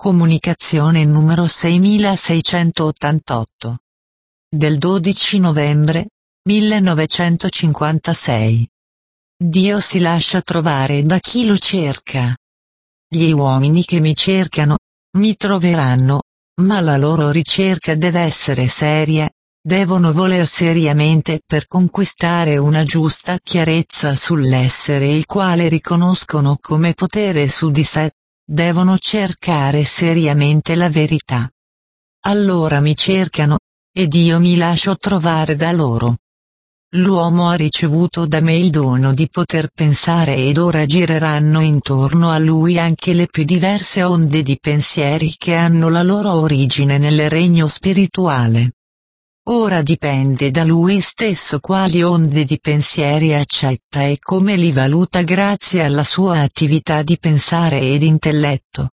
Comunicazione numero 6688. Del 12 novembre 1956. Dio si lascia trovare da chi lo cerca. Gli uomini che mi cercano, mi troveranno, ma la loro ricerca deve essere seria, devono voler seriamente per conquistare una giusta chiarezza sull'essere il quale riconoscono come potere su di sé, devono cercare seriamente la verità. Allora mi cercano, ed io mi lascio trovare da loro. L'uomo ha ricevuto da me il dono di poter pensare ed ora gireranno intorno a lui anche le più diverse onde di pensieri che hanno la loro origine nel regno spirituale. Ora dipende da lui stesso quali onde di pensieri accetta e come li valuta grazie alla sua attività di pensare ed intelletto.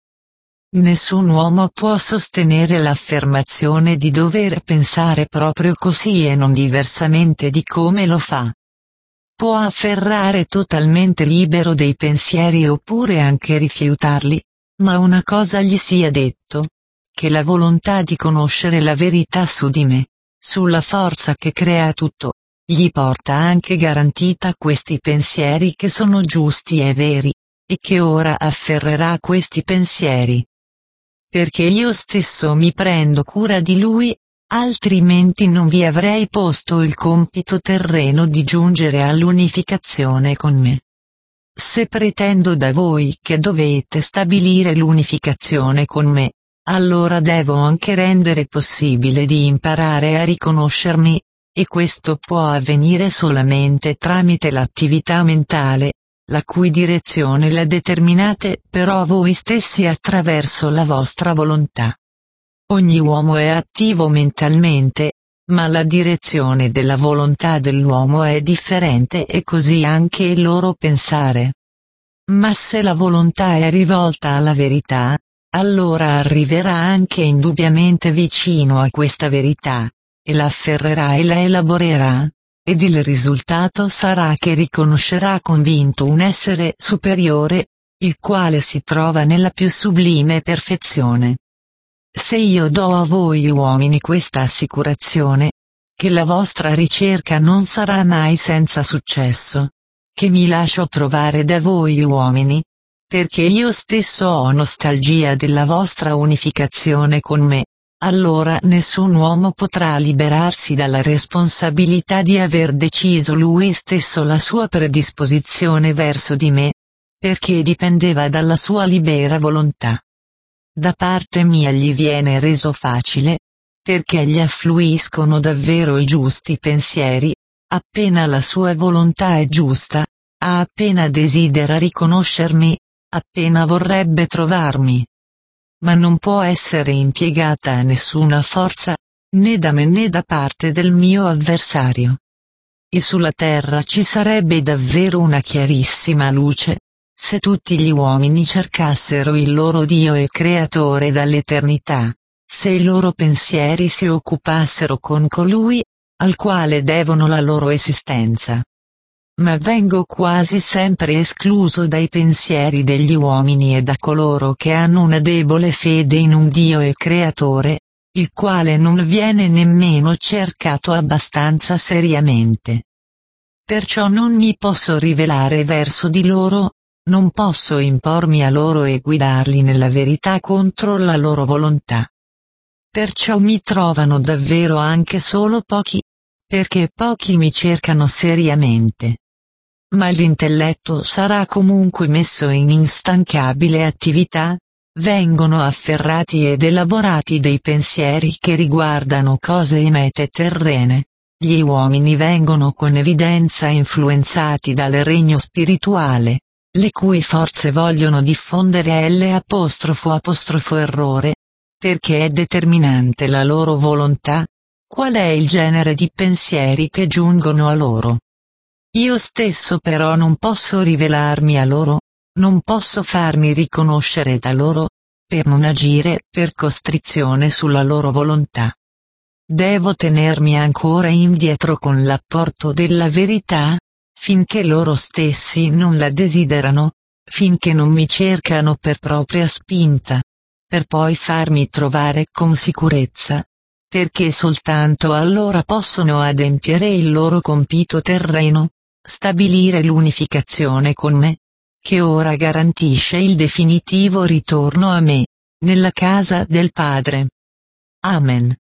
Nessun uomo può sostenere l'affermazione di dover pensare proprio così e non diversamente di come lo fa. Può afferrare totalmente libero dei pensieri oppure anche rifiutarli, ma una cosa gli sia detto: che la volontà di conoscere la verità su di me, sulla forza che crea tutto, gli porta anche garantita questi pensieri che sono giusti e veri, e che ora afferrerà questi pensieri. Perché io stesso mi prendo cura di lui, altrimenti non vi avrei posto il compito terreno di giungere all'unificazione con me. Se pretendo da voi che dovete stabilire l'unificazione con me, allora devo anche rendere possibile di imparare a riconoscermi, e questo può avvenire solamente tramite l'attività mentale, la cui direzione la determinate però voi stessi attraverso la vostra volontà. Ogni uomo è attivo mentalmente, ma la direzione della volontà dell'uomo è differente e così anche il loro pensare. Ma se la volontà è rivolta alla verità, allora arriverà anche indubbiamente vicino a questa verità, e la afferrerà e la elaborerà, ed il risultato sarà che riconoscerà convinto un essere superiore, il quale si trova nella più sublime perfezione. Se io do a voi uomini questa assicurazione, che la vostra ricerca non sarà mai senza successo, che mi lascio trovare da voi uomini, perché io stesso ho nostalgia della vostra unificazione con me, allora nessun uomo potrà liberarsi dalla responsabilità di aver deciso lui stesso la sua predisposizione verso di me, perché dipendeva dalla sua libera volontà. Da parte mia gli viene reso facile, perché gli affluiscono davvero i giusti pensieri, appena la sua volontà è giusta, appena desidera riconoscermi, appena vorrebbe trovarmi. Ma non può essere impiegata nessuna forza, né da me né da parte del mio avversario. E sulla terra ci sarebbe davvero una chiarissima luce, se tutti gli uomini cercassero il loro Dio e Creatore dall'eternità, se i loro pensieri si occupassero con colui, al quale devono la loro esistenza. Ma vengo quasi sempre escluso dai pensieri degli uomini e da coloro che hanno una debole fede in un Dio e Creatore, il quale non viene nemmeno cercato abbastanza seriamente. Perciò non mi posso rivelare verso di loro, non posso impormi a loro e guidarli nella verità contro la loro volontà. Perciò mi trovano davvero anche solo pochi, perché pochi mi cercano seriamente. Ma l'intelletto sarà comunque messo in instancabile attività, vengono afferrati ed elaborati dei pensieri che riguardano cose e mete terrene, gli uomini vengono con evidenza influenzati dal regno spirituale, le cui forze vogliono diffondere L''errore, perché è determinante la loro volontà, qual è il genere di pensieri che giungono a loro. Io stesso però non posso rivelarmi a loro, non posso farmi riconoscere da loro, per non agire per costrizione sulla loro volontà. Devo tenermi ancora indietro con l'apporto della verità, finché loro stessi non la desiderano, finché non mi cercano per propria spinta. per poi farmi trovare con sicurezza. Perché soltanto allora possono adempiere il loro compito terreno, stabilire l'unificazione con me, che ora garantisce il definitivo ritorno a me, nella casa del Padre. Amen.